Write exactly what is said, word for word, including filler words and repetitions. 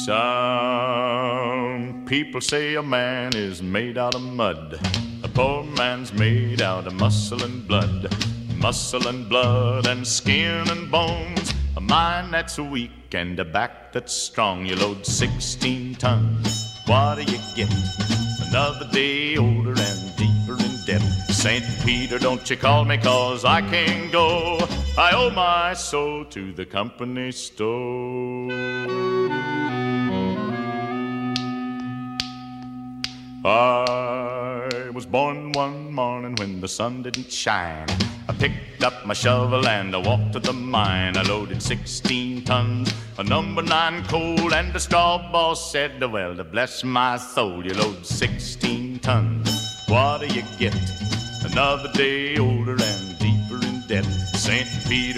Some people say a man is made out of mud. A poor man's made out of muscle and blood. Muscle and blood and skin and bones. A mind that's weak and a back that's strong. You load sixteen tons, what do you get? Another day older and deeper in debt. Saint Peter, don't you call me, 'cause I can't go. I owe my soul to the company store. I was born one morning when the sun didn't shine. I picked up my shovel and I walked to the mine. I loaded sixteen tons of number nine coal, and the straw boss said, well, to bless my soul, you load sixteen tons, what do you get? Another day older and deeper in debt. Saint Peter